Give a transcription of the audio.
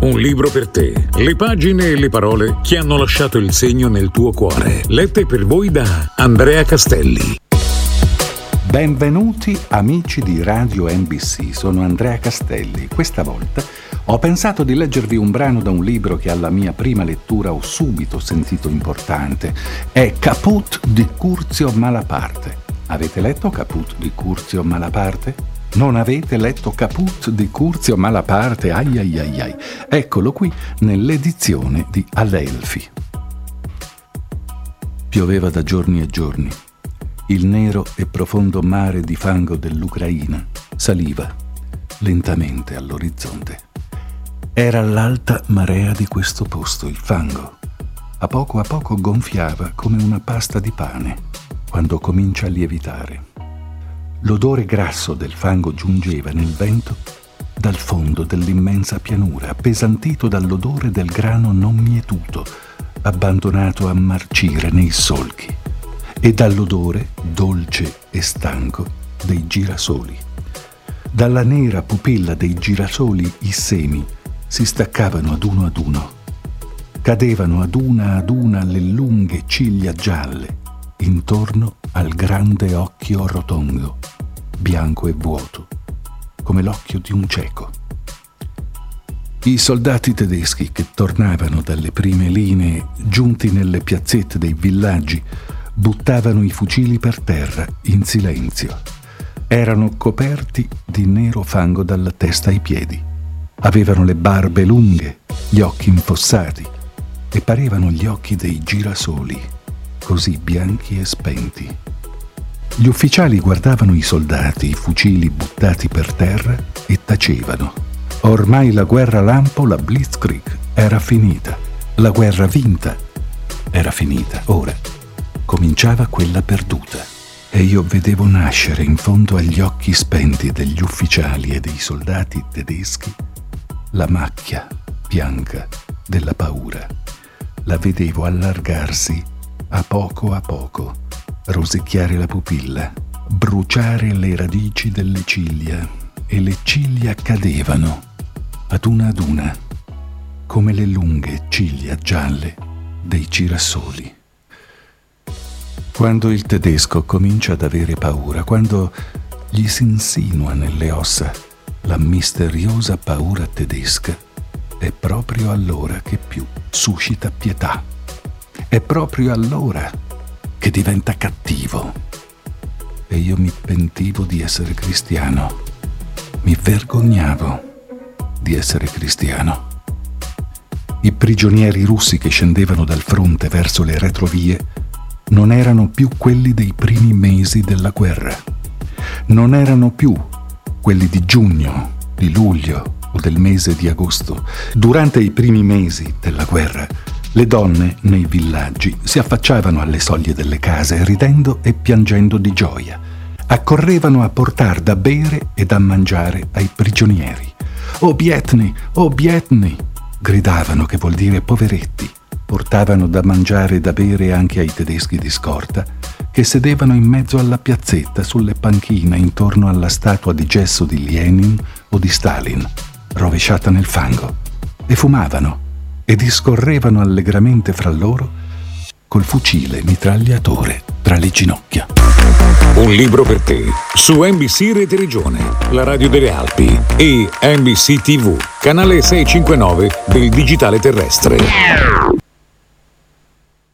un libro per te. Le pagine e le parole che hanno lasciato il segno nel tuo cuore. Lette per voi da Andrea Castelli. Benvenuti amici di Radio NBC, sono Andrea Castelli. Questa volta ho pensato di leggervi un brano da un libro che alla mia prima lettura ho subito sentito importante. È Caput di Curzio Malaparte. Avete letto Caput di Curzio Malaparte? Non avete letto Caput di Curzio Malaparte? Ai ai ai ai. Eccolo qui nell'edizione di Adelphi. Pioveva da giorni e giorni. Il nero e profondo mare di fango dell'Ucraina saliva lentamente all'orizzonte. Era l'alta marea di questo posto, il fango. A poco gonfiava come una pasta di pane quando comincia a lievitare. L'odore grasso del fango giungeva nel vento dal fondo dell'immensa pianura, appesantito dall'odore del grano non mietuto, abbandonato a marcire nei solchi, e dall'odore dolce e stanco dei girasoli. Dalla nera pupilla dei girasoli i semi si staccavano ad uno, cadevano ad una le lunghe ciglia gialle intorno al grande occhio rotondo, bianco e vuoto, come l'occhio di un cieco. I soldati tedeschi che tornavano dalle prime linee, giunti nelle piazzette dei villaggi, buttavano i fucili per terra in silenzio. Erano coperti di nero fango dalla testa ai piedi. Avevano le barbe lunghe, gli occhi infossati, e parevano gli occhi dei girasoli, così bianchi e spenti. Gli ufficiali guardavano i soldati, i fucili buttati per terra, e tacevano. Ormai la guerra lampo, la Blitzkrieg, era finita. La guerra vinta era finita. Ora cominciava quella perduta. E io vedevo nascere in fondo agli occhi spenti degli ufficiali e dei soldati tedeschi la macchia bianca della paura. La vedevo allargarsi a poco, rosicchiare la pupilla, bruciare le radici delle ciglia, e le ciglia cadevano ad una, come le lunghe ciglia gialle dei girasoli. Quando il tedesco comincia ad avere paura, quando gli si insinua nelle ossa la misteriosa paura tedesca, è proprio allora che più suscita pietà. È proprio allora che diventa cattivo. E io mi pentivo di essere cristiano. Mi vergognavo di essere cristiano. I prigionieri russi che scendevano dal fronte verso le retrovie non erano più quelli dei primi mesi della guerra. Non erano più quelli di giugno, di luglio o del mese di agosto. Durante i primi mesi della guerra, le donne nei villaggi si affacciavano alle soglie delle case ridendo e piangendo di gioia. Accorrevano a portar da bere e da mangiare ai prigionieri. Obietni, obietni! Gridavano, che vuol dire poveretti. Portavano da mangiare e da bere anche ai tedeschi di scorta, che sedevano in mezzo alla piazzetta sulle panchine intorno alla statua di gesso di Lenin o di Stalin, rovesciata nel fango, e fumavano e discorrevano allegramente fra loro col fucile mitragliatore tra le ginocchia. Un libro per te su NBC Rete Regione, la radio delle Alpi, e NBC TV, canale 659 del digitale terrestre.